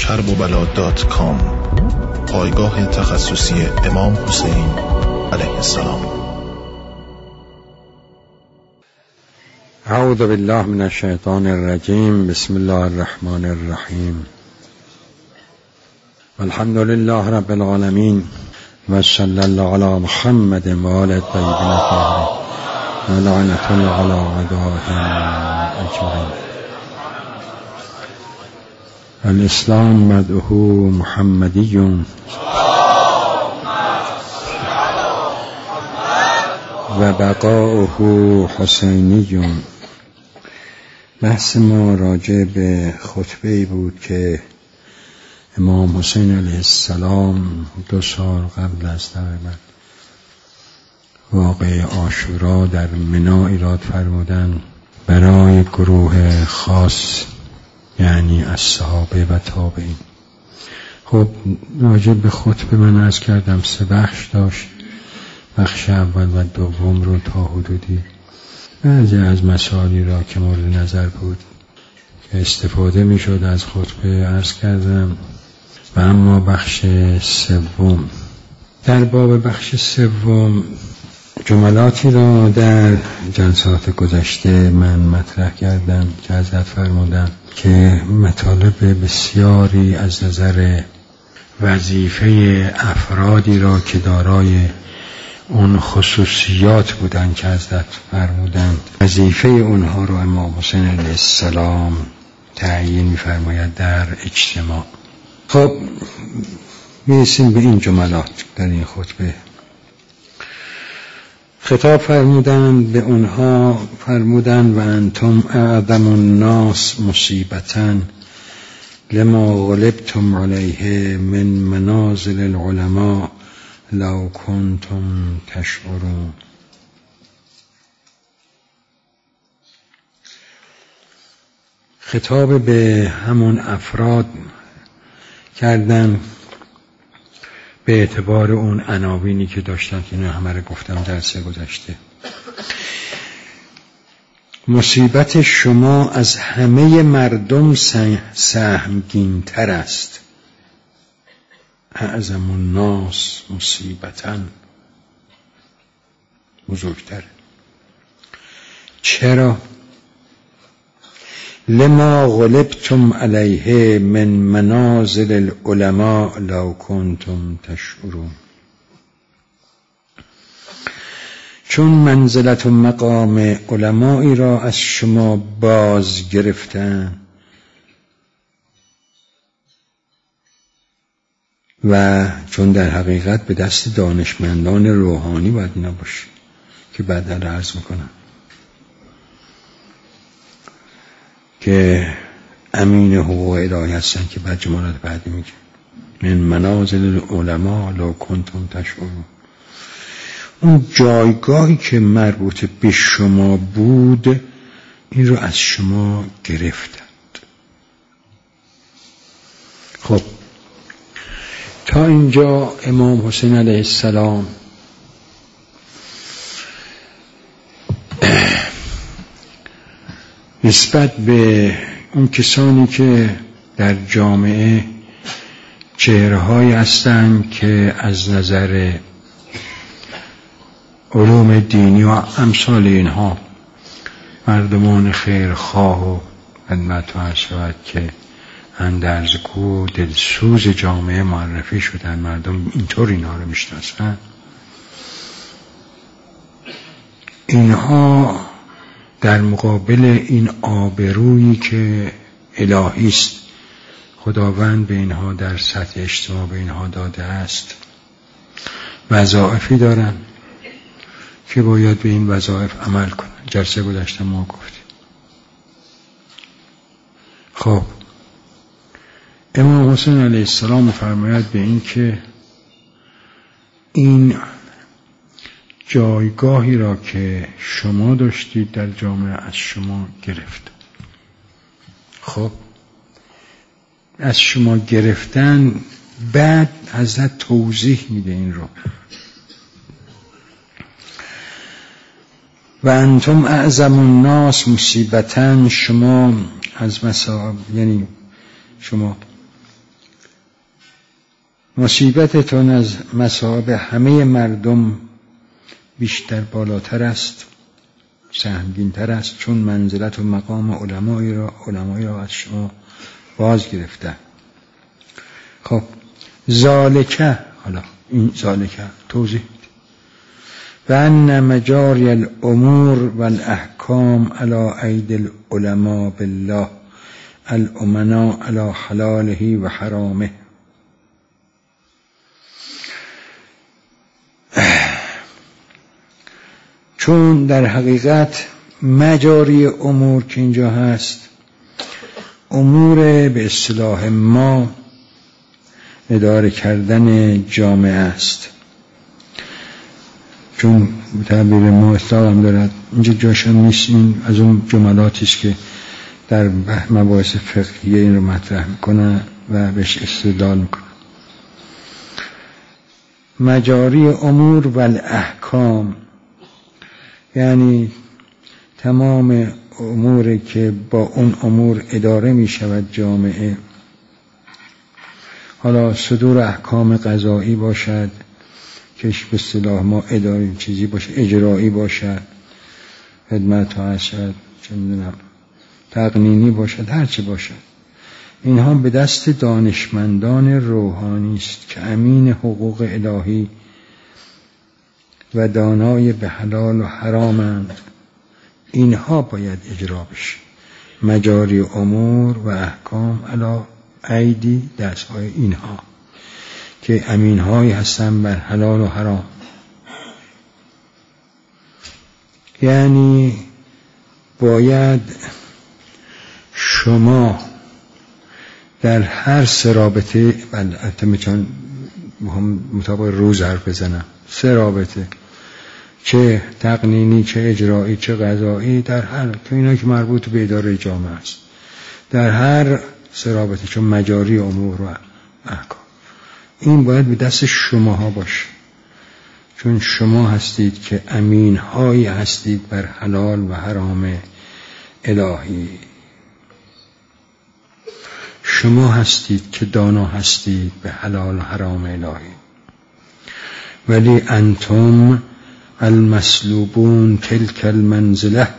kerbobala.com، پایگاه تخصصی امام حسین علیه السلام. اعوذ بالله من الشیطان الرجیم. بسم الله الرحمن الرحیم. الحمد لله رب العالمین و صلی الله علی محمد و آل الطیبین الطاهرین و لعنة الله علی اعدائهم اجمعین. الاسلام مدعوه محمدی و بقاؤه حسینی. بحث ما راجع به خطبه‌ای بود که امام حسین علیه السلام 2 سال قبل از تقریبا واقعه عاشورا در منی ایراد فرمودن برای گروه خاص، یعنی از صحابه و تابعین. خب راجع به خطبه من عرض کردم 3 بخش داشت. بخش اول و دوم رو تا حدودی بعضی از مسائلی را که مورد نظر بود که استفاده می شد از خطبه عرض کردم. و اما بخش سوم، در باب بخش سوم جملاتی را در جلسات گذشته من مطرح کردم که حضرت فرمودن که مطالب بسیاری از نظر وظیفه افرادی را که دارای اون خصوصیات بودن که حضرت فرمودند وظیفه اونها رو امام حسین علیه السلام تعیین می‌فرماید در اجتماع. خب میرسیم به این جملات در این خطبه. خطاب فرمودند به اونها، فرمودند و انتم اعظم الناس مصیبتاً لما غلبتم علیه من منازل العلماء لو کنتم تشعرون. خطاب به همون افراد کردن به اعتبار اون عناوینی که داشتن که اینو همه رو گفتم درس گذشته. مصیبت شما از همه مردم سهمگین تر است. اعظم الناس مصیبتاً، بزرگتر. چرا؟ لما غلبتم علیه من منازل العلماء لو کنتم تشعرون. چون منزلت و مقام علمایی را از شما باز گرفتن و چون در حقیقت به دست دانشمندان روحانی باید اینا باشه که بعدا عرض میکنم که امین حقوق الهی هستن که بعد جملات بعدی میگه من منازل العلماء لو کنتم تشعرون. اون جایگاهی که مربوط به شما بود این رو از شما گرفتند. خب تا اینجا امام حسین علیه السلام نسبت به اون کسانی که در جامعه چهره‌هایی هستند که از نظر علوم دینی و امثال اینها مردمان خیرخواه و خدمت شود که اندرزگو دلسوز جامعه معرفی شدن، مردم اینطور اینها رو میشناسن. اینها در مقابل این آبرویی که الهی است خداوند به اینها در سطح اجتماع به اینها داده است وظایفی دارن که باید به این وظایف عمل کنن. جلسه گذشته ما گفتیم. خب امام حسین علیه السلام فرماید به این که این جایگاهی را که شما داشتید در جامعه از شما گرفت. خب از شما گرفتن، بعد حضرت توضیح میده این رو و انتم اعظم الناس مصیبتاً، شما از مصائب، یعنی شما مصیبتتون از مصائب همه مردم بیشتر بالاتر است، سهمگین‌تر است، چون منزلت و مقام علمایی را از شما باز گرفته. خب ذالکه، حالا این ذالکه توضیح و ان مجاری الامور والاحکام علی اید العلماء بالله الامنا علی حلاله و حرامه. چون در حقیقت مجاری امور که اینجا هست امور به اصطلاح ما اداره کردن جامعه است، چون تعبیر ما اصطلاح هم دارد، اینجا جاشم نیست، این از اون جملاتی است که در مباحث فقهیه این رو مطرح میکنه و بهش استدلال میکنه. مجاری امور و الاحکام یعنی تمام اموری که با اون امور اداره می شود جامعه، حالا صدور احکام قضایی باشد که به اصطلاح ما اداری چیزی باشه، اجرایی باشد، خدمت باشد، چه میدونم تقنینی باشد، هر چه باشد، اینها به دست دانشمندان روحانی است که امین حقوق الهی و دانای به حلال و حرامند. اینها باید اجرا بشه. مجاری امور و احکام علی ایدی، دستهای اینها که امینهایی هستن بر حلال و حرام. یعنی باید شما در هر سه رابطه، البته میتونم مطابق روز حرف بزنم، سه رابطه، چه تقنینی، چه اجرایی، چه قضایی، در هر که اینا که مربوط به اداره جامعه است، در هر سه رابطه، چون مجاری امور و احکام، این باید به دست شماها باشه، چون شما هستید که امین هایی هستید بر حلال و حرام الهی. شما هستید که دانا هستید به حلال و حرام الهی. ولی انتم المسلوبون تلک المنزله،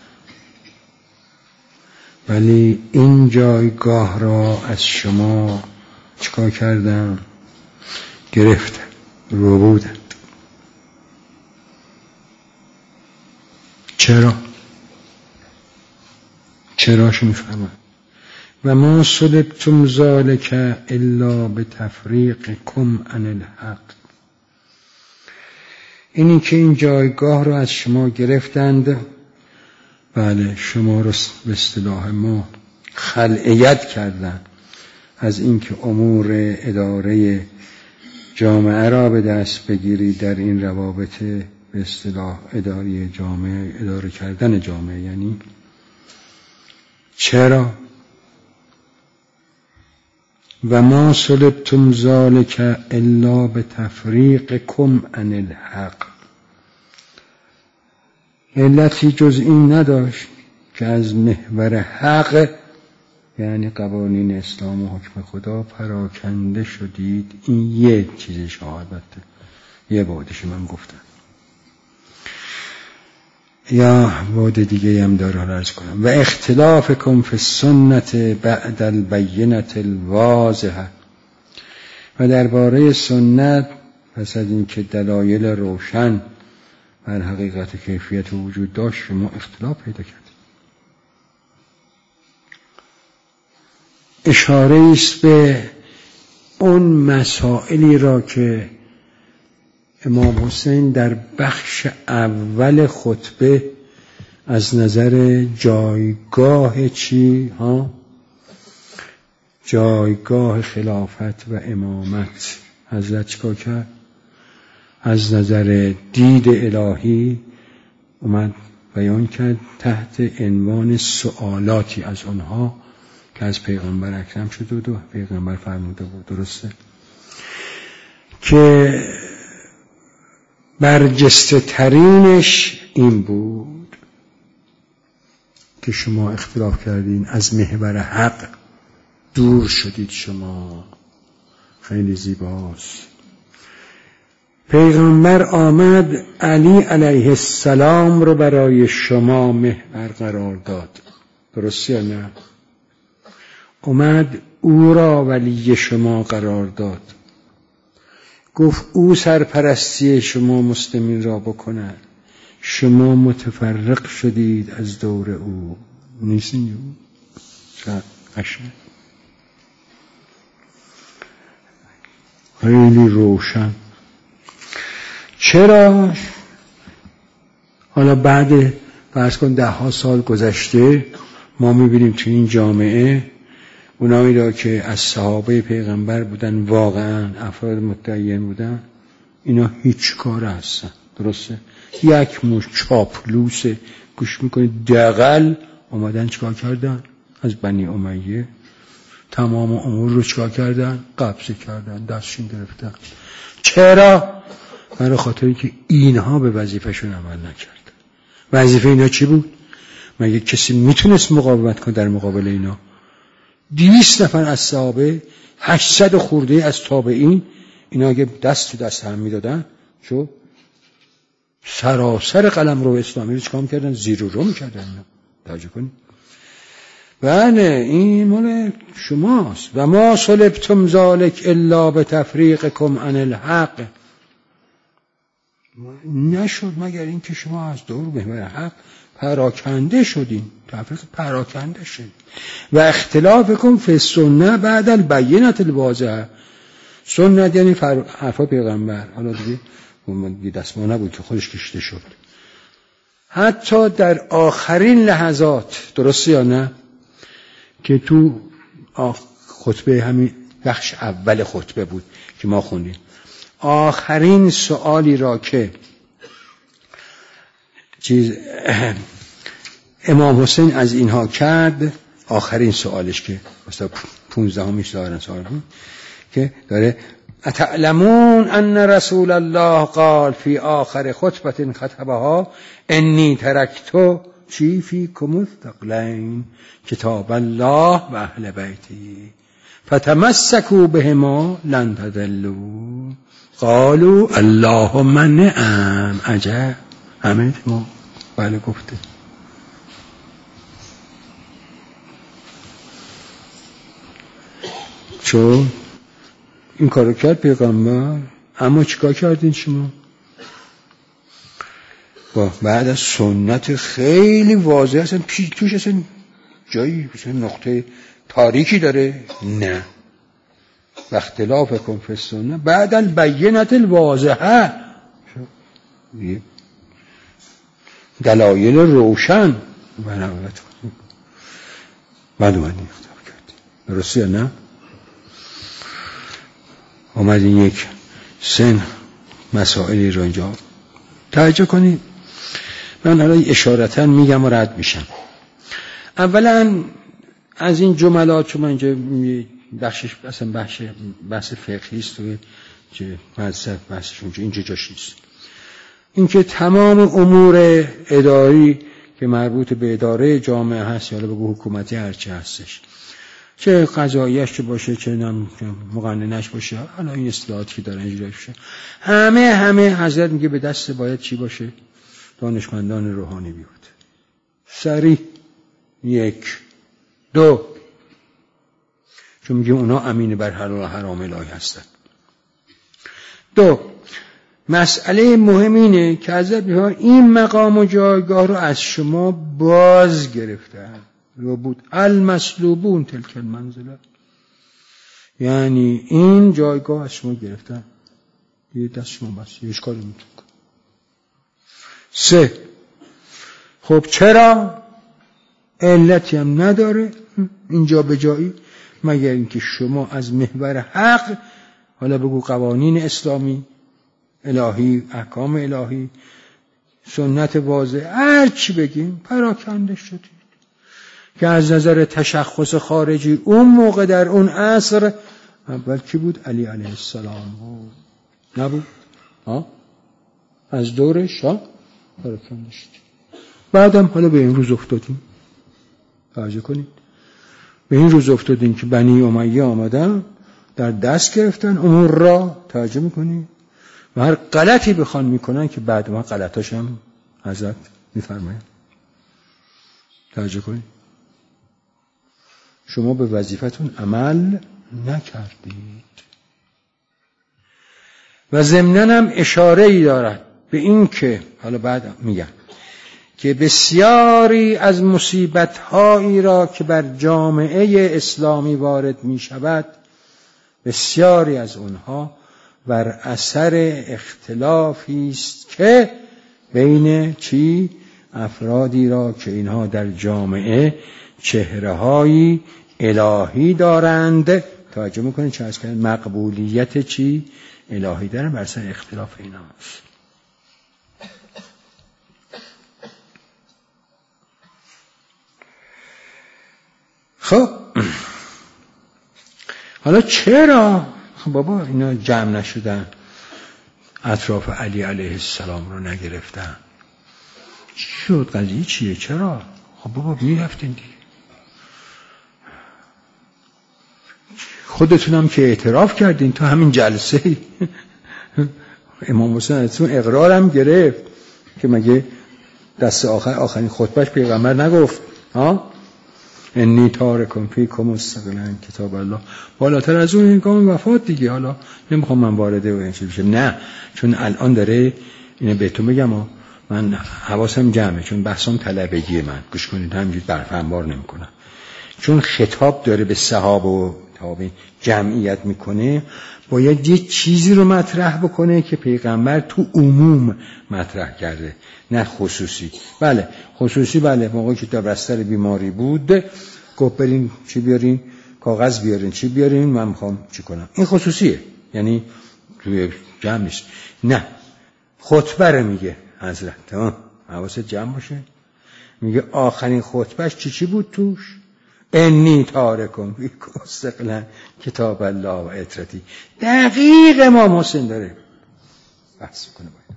ولی این جایگاه را از شما چکار کردن؟ گرفتن، رو بودن. چراشو میفهمن. و ما صلبتم ذالک الا بتفریقکم عن الحق، اینی که این جایگاه رو از شما گرفتند، بله شما رو به اصطلاح ما خلعیت کردن از اینکه امور اداره جامعه را به دست بگیرید در این روابط، به اصطلاح اداره جامعه، اداره کردن جامعه. یعنی چرا؟ و ما صلبتم ذالک الا بتفریقکم عن الحق، علتی جز این نداشت که از محور حق، یعنی قوانین اسلام و حکم خدا، پراکنده شدید. این یه چیزش، البته یه بعدش من گفتم، یا بعد دیگه هم داره عرض کنم. و اختلافکم فی السنت بعد البینة الواضحه، و درباره سنت پس از اینکه دلایل روشن بر حقیقت کیفیت وجود داشت شما اختلاف پیدا کرد. اشاره است به اون مسائلی را که امام حسین در بخش اول خطبه از نظر جایگاه جایگاه خلافت و امامت حضرت چیکار کرد؟ از نظر دید الهی اومد بیان کرد تحت عنوان سوالاتی از اونها که از پیغمبر اکرم شده و پیغمبر فرموده بود. درسته که برجسته ترینش این بود که شما اختلاف کردین، از محور حق دور شدید، شما خیلی زیباست. پیغمبر آمد، علی علیه السلام رو برای شما محور قرار داد. درسته یا نه؟ اومد او را ولی شما قرار داد. گفت او سرپرستی شما مسلمین را بکند. شما متفرق شدید از دور او. نیستین؟ قشنگ، خیلی روشن. چرا؟ حالا بعد فرض کن 10 سال گذشته ما میبینیم تو این جامعه اونایی را که از صحابه پیغمبر بودن، واقعا افراد متدین بودن، اینا هیچ کار هستن. درسته؟ یک مش چاپلوسه، گوش میکنید، دغل اومدن چیکار کردن؟ از بنی امیه تمام امور رو چیکار کردن؟ قبضه کردن، دستشون گرفتن. چرا؟ برای خاطری که اینها به وظیفهشون عمل نکردن. وظیفه اینا چی بود؟ مگه کسی میتونست مقاومت کنه در مقابل اینا؟ 200 نفر از صحابه، 800 خورده از تابعین، اینا اگه دست تو دست هم میدادن، شو سراسر قلمرو اسلامی رو چیکار میکردن؟ زیر و رو میکردن. توجه کنید. بله، این مال شماست. و ما صلبتم ذالک الا بتفریقکم عن الحق. نشد مگر این که شما از دور محور حق پراکنده شدین. تفریق پراکنده شد. و اختلافکم فی السنه بعد البینه الواضحه. سنت یعنی حرفا پیغمبر. حالا دیگه دستمال نبود که خودش کشیده شد. حتی در آخرین لحظات، درسته یا نه، که تو خطبه، همین بخش اول خطبه بود که ما خوندیم، آخرین سوالی را که امام حسین از اینها کرد، آخرین سوالش که مثلا 15 سوال بود، که داره اتعلمون ان رسول الله قال فی آخر خطبه خطبها انی ترکتو چی فیکم الثقلین کتاب الله و اهل بیتی فتمسکوا بهما لن تضلوا. قالوا اللهم نعم. عجب. همه ما بله گفته. چون این کارو کرد پیغمبر، اما چیکار کردین شما؟ بعد از سنت خیلی واضح، اصلا توش اصلا جایی نقطه تاریکی داره؟ نه. و اختلافکم فی السنه بعد البینه الواضحه، دلایل روشن بنابرت بعد اومدین اختلاف کردیم. درسته یا نه؟ اومدین یک سن مسائلی رو اینجا توجه کنید. من حالا اشارتا میگم و رد میشم. اولا از این جملات، چون من اینجا بخشش اصلا بحث فقهی است و که بحثش اینجا جاش نیست، اینکه تمام امور اداری که مربوط به اداره جامعه هست، یا بگو حکومتی، هرچی هستش، چه قضاییش که باشه، چه مقننش باشه، حالا این اصطلاحاتی که داره اینجوری باشه، همه حضرت میگه به دست باید چی باشه؟ دانشمندان روحانی بیاد. سریع. 1 2 چون میگه اونا امین بر حلال و حرام الهی هستن. 2 مسئله مهم اینه که حضرت میگه این مقام و جایگاه رو از شما باز گرفتن. و بود المسلوبون تلک المنزله، یعنی این جایگاه از شما گرفتن، یه دست شما بس، یه اشکالی میتون کن. 3 خب چرا؟ علتی هم نداره اینجا به جایی، مگر اینکه شما از محور حق، حالا بگو قوانین اسلامی، الهی، احکام الهی، سنت واضح، هر چی بگیم، پراکنده شدید. که از نظر تشخص خارجی اون موقع در اون عصر اول کی بود؟ علی علیه السلام بود. نبود؟ از دورش پراکنده شدید. بعدم حالا به این روز افتادیم. توجه کنید، به این روز افتادیم که بنی امیه آمدن در دست گرفتن امور را، توجه میکنی؟ و هر غلطی بخوان میکنن که بعد ما غلطاش هم حضرت میفرماید. توجه کنی؟ شما به وظیفتون عمل نکردید. و ضمناً هم اشاره‌ای دارد به این که حالا بعد میگم که بسیاری از مصیبت‌هایی را که بر جامعه اسلامی وارد می‌شود، بسیاری از اونها بر اثر اختلافی است که بین افرادی را که اینها در جامعه چهره‌های الهی دارند، توجه می‌کنید چه از کردن مقبولیت الهی دارن، بر اثر اختلاف ایناست. خب حالا چرا بابا اینا جمع نشدن، اطراف علی علیه السلام رو نگرفتن؟ چی شد؟ قضیه چیه؟ چرا؟ خب بابا میرفتین دیگه. خودتونم که اعتراف کردین تو همین جلسه امام حسین ازتون اقرارم گرفت که مگه دست آخرین خطبهش پیغمبر نگفت انی تارکم فیکم الثقلین کتاب الله، بالاتر از اون هنگام وفات دیگه. حالا نمیخوام من وارد این چیز بشم، نه، چون الان داره اینو بهتون بگم من حواسم جمعه، چون بحثم طلبگیه، من گوش کنید همینجوری برف انبار نمیکنم، چون خطاب داره به صحابه و تابعین جمعیت میکنه، باید یه چیزی رو مطرح بکنه که پیغمبر تو عموم مطرح کرده، نه خصوصی. بله خصوصی، بله موقعی که در بستر بیماری بود گفت برین چی بیارین، کاغذ بیارین، چی بیارین، من میخوام چی کنم، این خصوصیه، یعنی توی جمع نیست. نه، خطبه رو میگه حضرت، حواست جمع باشه، میگه آخرین خطبهش چی بود توش؟ انی تارکم فیکم الثقلین کتاب الله و عترتی. دقیق امام حسین داره بحث کنه باید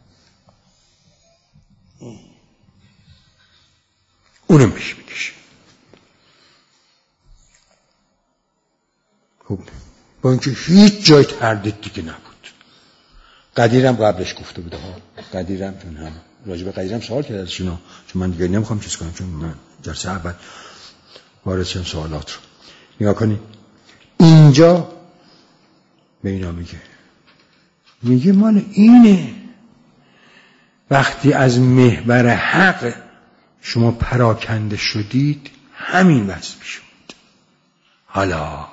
اونم پیش میکشه. خب با اینکه هیچ جای تردید دیگه نبود. قدیرم قبلش گفته بوده قدیرم، چون هم راجب قدیرم سوال کرده ازشون، چون من دیگه نمیخوام چیز کنم، چون من جلسه اول وارد شدم سوالات رو نگاه کنی. اینجا به اینا میگه مال اینه، وقتی از محور حق شما پراکنده شدید همین وضع شد. حالا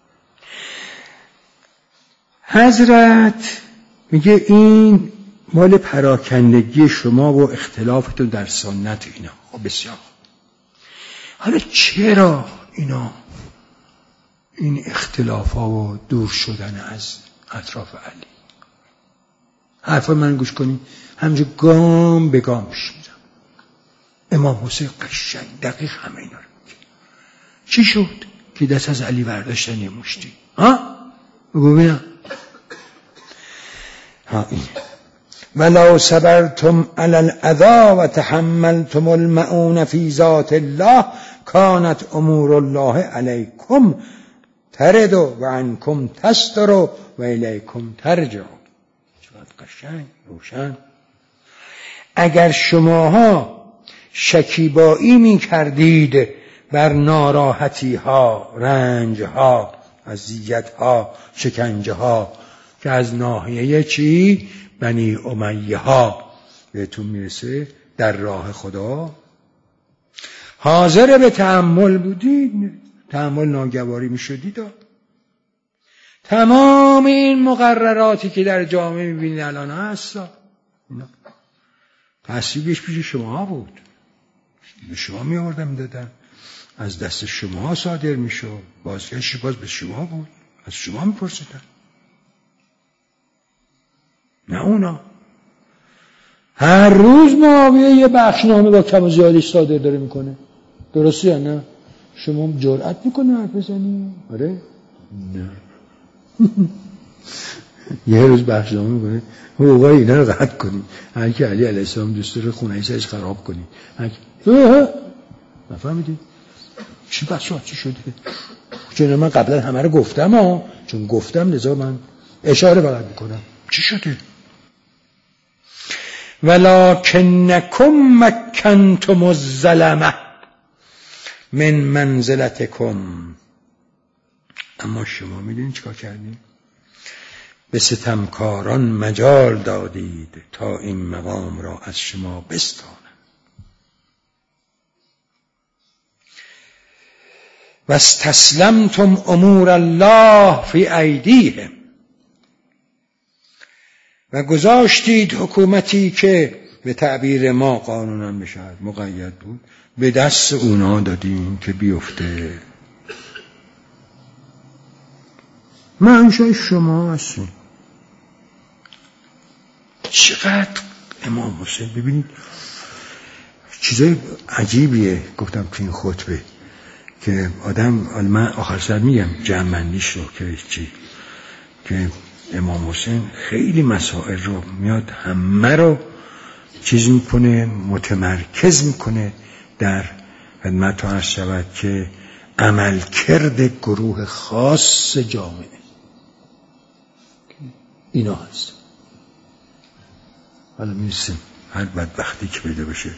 حضرت میگه این مال پراکندگی شما و اختلافتون در سنت اینا. خب بسیار. حالا چرا اینا این اختلافا و دور شدن از اطراف علی؟ حرفا من گوش کنید، همینجور گام به گام پیش میرم. امام حسین قشنگ دقیق همه اینا رو میگه. چی شد که دست از علی برداشتن یه مشتی؟ بگو ببینم. این ولو صبرتم علی الاذی و تحملتم المعون فی ذات الله کانت امور الله علیکم ترد و عنکم تستر و الیکم ترجع. چقدر قشنگ روشن. اگر شماها شکیبایی می کردید بر ناراحتی ها، رنج ها، اذیت ها، شکنجه ها که از ناحیه بنی امیه ها بهتون میرسه در راه خدا، حاضر به تحمل بودید، تحمل ناگواری میشدید. تمام این مقرراتی که در جامعه میبینید الان هست، تصویبش پیش شما بود، به شما میآوردن میدادن، از دست شما صادر میشد، بازگشتش باز به شما بود، از شما میپرسیدن، نه اونا. هر روز معاویه یه بخشنامه با کم و زیادش صادر داره میکنه، درسته یا نه؟ شما جرأت میکنه حرف بزنی؟ آره؟ نه. یه روز بخشنامه میکنه حقوقای اینا رو رد کنی، هر کی علی علیه السلام دوست داره خونه ایشش خراب کنی، نفهمیدی؟ چی بچه‌ها چی شده؟ چون من قبلا همه رو گفتم چون گفتم لذا من اشاره فقط میکنم. چی شده؟ ولکنکم مکنتم الظلمه من منزلتکم، اما شما میدونید چیکار کردید؟ به ستمکاران مجال دادید تا این مقام را از شما بستانند. و استسلمتم امور الله فی ایدیهم، و گذاشتید حکومتی که به تعبیر ما قانونا بشد مقید بود به دست اونا دادیم که بیفته. منشأ شما هستیم. چقدر امام حسین، ببینید چیزای عجیبیه گفتم تو این خطبه که آدم، من آخر سر میگم جمع‌بندیش رو که امام حسین خیلی مسائل رو میاد همه رو چیز میکنه، متمرکز میکنه در خدمت عرض شود که عملکرد گروه خاص جامعه اینا هست. حالا میرسیم هر بدبختی که پیدا بشه.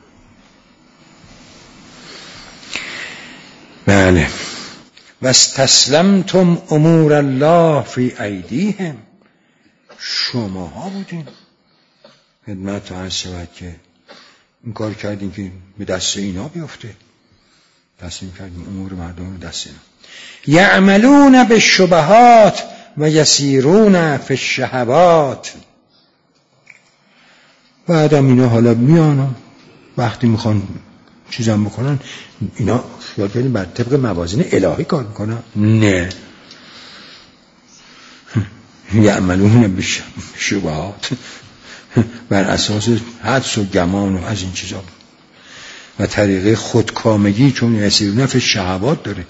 بله. و استسلمتم امور الله فی ایدیهم، شماها بودین خدمت عرض شود که این کار کردین که به دست اینا بیفته، تصمیم کردین امور مردم رو دست اینا. یعملون بالشبهات و یسیرون فی الشهوات. بعدم اینا حالا میان وقتی میخوان چیزام بکنن، اینا خیال کنید بر طبق موازین الهی کار میکنن؟ نه، یعملون بالشبهات، بر اساس حدس و گمان و از این چیزا و طریقه خودکامگی، چون یسیرون فی الشهوات داره،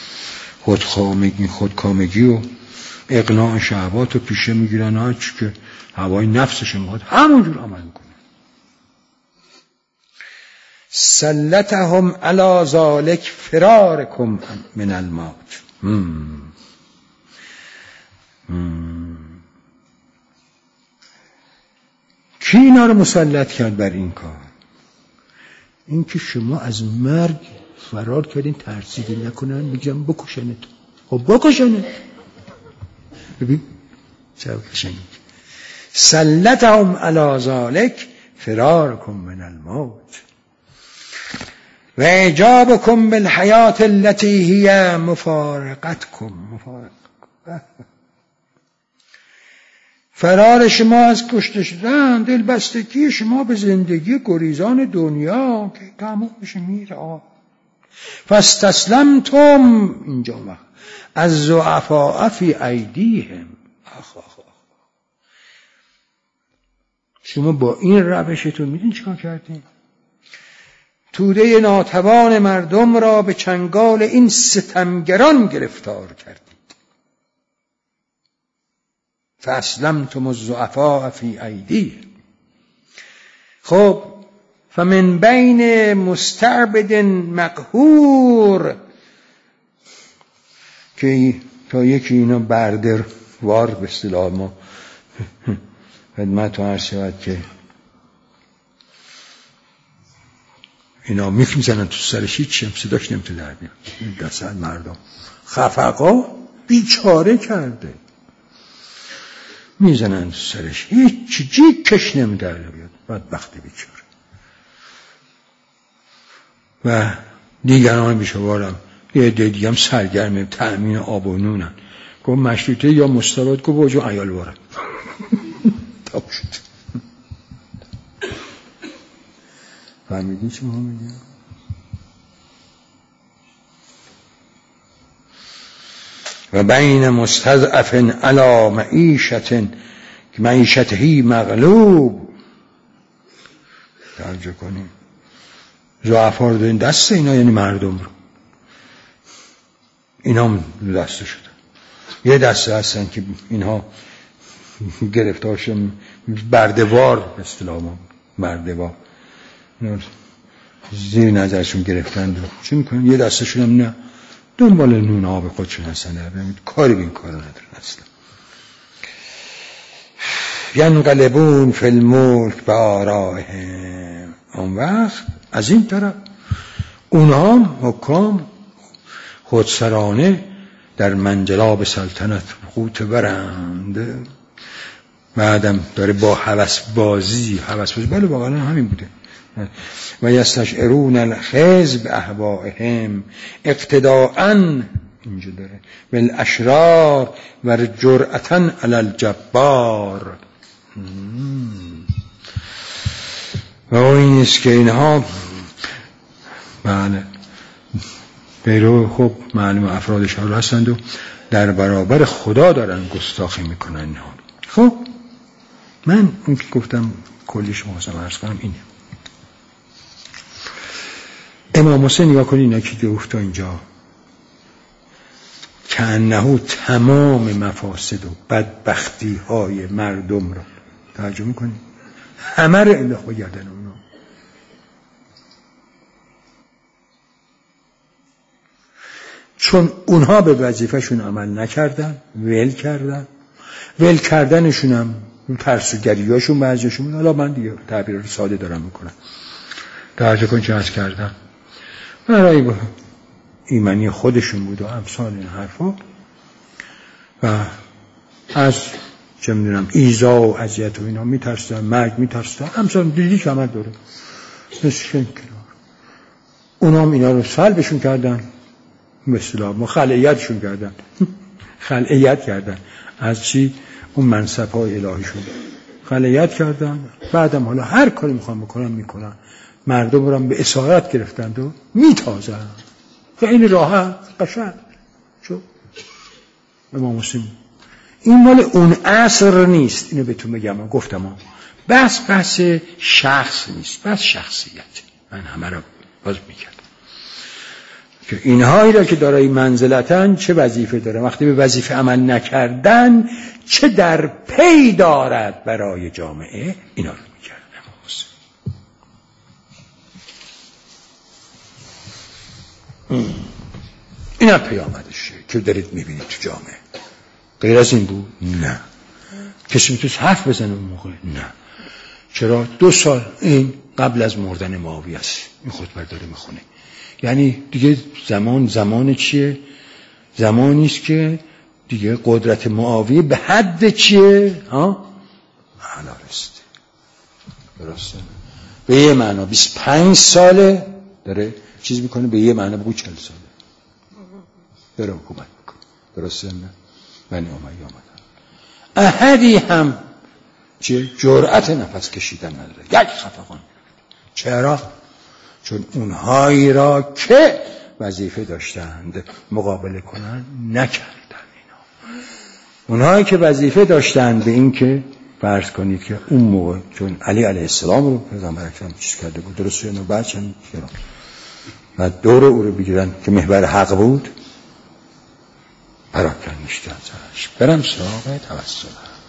خودکامگی و اقناع شهوات رو پیشه میگیرن، هرچی که هوای نفسشون میخواد همونجور عمل میکنن. سلطهم علی ذلک فرارکم من الموت. کی اینا رو مسلط کرد بر این کار؟ این که شما از مرگ فرار کردین، ترسیدین نکنن میگم بکشنت. خب بکشنت. ببین چه قشنگه. سلطهم علی ذلک فرارکم من الموت و اعجابکم بالحیات التي هی مفارقتکم. فرار شما از کشته شدن، دلبستگی شما به زندگی گریزان دنیا که تمام میشه میره. فاستسلمتم اینجا وقت از ضعفاء فی ایدیهم. شما با این روشتون میدین چیکار کردین؟ توده ناتوان مردم را به چنگال این ستمگران گرفتار کردید. فاسلمتم الضعفاء فی ایدیهم. خب فمن بین مستعبد مقهور، که تا یکی اینا بردر وار به اصطلاح ما خدمت عرض شود که اینا میزنن تو سرش، هیچ صداش نمیتونه در بیاد. این دست مردم خفقا بیچاره کرده، میزنن تو سرش، هیچ جیکش نمیدر بیاد، بدبخت بیچاره. و دیگران بیشوارم یه دیگه هم سرگرم تأمین آب و نونن. گفت مشروطه یا مستبد، گفت بوجو عیال بارن. تاب شد. فهمیدی چی ما میگیم؟ و بین مستضعف علی معیشته مغلوب. توجه کنیم، ضعفا رو دارین دست اینا، یعنی مردم رو، اینا هم دسته شدن. یه دسته هستن که اینها گرفتارشون بردهوار به اصطلاح ما، بردهوار زیر نظرشون گرفتن. چی میکنن؟ یه دستشون هم نه دنبال نون آب خودشون هستن، کاری به این کارا ندارن اصلا. ینقلبون فی الملک به آرائهم. اون وقت از این طرف اونها حکام خودسرانه در منجلاب سلطنت قوت برند. بعدم داره با هوس بازی بله واقعا همین بوده. و یستشعرون الخزي باهوائهم اقتداءً اینجا داره بالاشرار و جرأةً علی الجبار. و این است که اینها بله بیرو خب معلوم افراد شر هستند و در برابر خدا دارن گستاخی میکنن اینها. خب من اون که گفتم کلیش محاسم عرض کنم اینه. امام حسین نگاه کنی اینا که گفت اینجا که انه تمام مفاسد و بدبختی های مردم را توجه میکنی همه رو انداخت به گردن اونا. چون اونها به وظیفهشون عمل نکردن، ول کردنشون هم ترسوگریاشون بعضیشون، حالا من دیگه تعبیر ساده دارم میکنم، توجه کن چه از کردن برای ایمنی خودشون بود و امثال این حرفا و از چه میدونم ایذا و اذیت و اینا میترسن، مرگ میترسن، امثال دیدی که عمل داره مثل اونا هم اینا رو سلبشون کردن، مثلا ما خلعیتشون کردن از چی؟ اون منصب‌های الهیشون خلعیت کردن. بعدم حالا هر کاری میکنن مردم رو هم به اسارت گرفتند و میتازن. این راحت قشنگ چون امام حسین این مال اون عصر نیست، اینو بهتون بگم گفتم بس شخص نیست، بس شخصیت. من همه رو باز میکردم که اینهایی را که دارای منزلتن چه وظیفه داره، وقتی به وظیفه عمل نکردن چه در پی دارد برای جامعه، اینا رو میکرد امام حسین. اینا پیامدشه که دارید میبینید تو جامعه. غیر از این بود؟ نه. کسی میتونست حرف بزنه اون موقع؟ نه. چرا؟ 2 سال این قبل از مردن معاویه است این خطبه داره میخونه. یعنی دیگه زمان چیه؟ زمانی است که دیگه قدرت معاویه به حد چیه؟ حالا رسید. درسته؟ به یه معنا 25 ساله داره چیز میکنه، به یه معنا بگو 40 ساله داره حکومت میکنه. درسته؟ نه؟ بنی امیه آمدن احدی هم چه جرأت نفس کشیدن نداره، یک خفقان. چرا؟ چون اونهایی را که وظیفه داشتند مقابله کنن نکردن. اونهایی که وظیفه داشتند به این که فرض کنید که اون موقع چون علی علیه السلام رو پیغمبر اکرم چیز کرده بود، درسته؟ اینو بچه میگیرن و دور او رو بگیرن که محور حق بود پراکن میشتن زنش. برم سراغ توسل.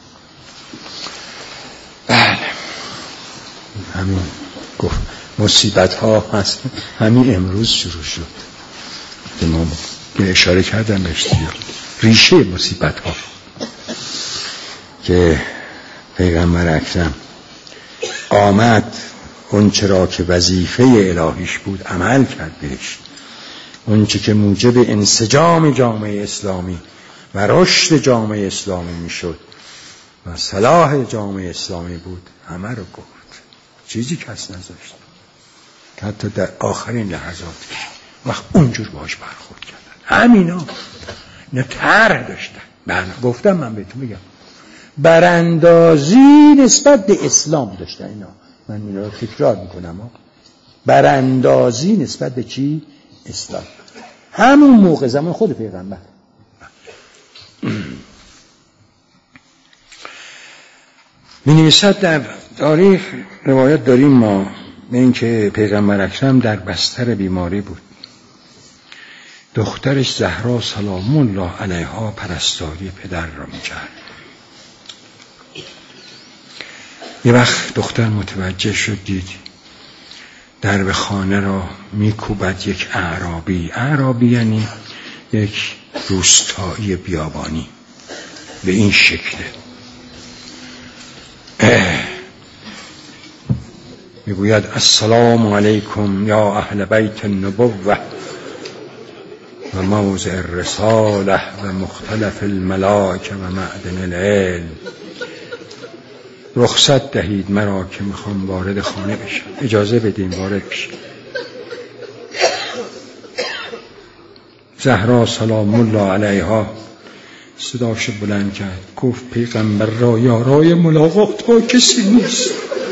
بله همین گفت مصیبت ها هست، همین امروز شروع شد که ما اشاره کردن بهش دیگه. ریشه مصیبت ها که پیغمبر اکرم آمد اون چرا که وظیفه الهیش بود عمل کرد بهش، اون چه که موجب انسجام جامعه اسلامی و رشد جامعه اسلامی میشد و صلاح جامعه اسلامی بود همه رو گفت، چیزی کس نذاشت. حتی در آخرین لحظات وقت اونجور باش برخورد کردن. همینا اینا طرح داشتن. من گفتم، من بهتون میگم براندازی نسبت به اسلام داشتن اینا. من اینا رو تکرار میکنم. براندازی نسبت به چی؟ اسلام. همون موقع زمان خود پیغمبر. می‌نویسد در تاریخ روایت داریم ما به این که پیغمبر اکرم در بستر بیماری بود. دخترش زهرا سلام الله علیها پرستاری پدر را می‌کرد. یه وقت دختر متوجه شد، دید درب خانه را میکوبد یک اعرابی. اعرابی یعنی یک روستایی بیابانی به این شکله. میگوید السلام علیکم یا اهل بیت النبوة و موضع الرساله و مختلف الملائکه و معدن العلم. رخصت دهید مرا که میخوام وارد خانه بشم، اجازه بدین وارد بشم. زهرا سلام الله علیها صداش بلند کرد، گفت پیغمبر را یارای ملاقات با کسی نیست.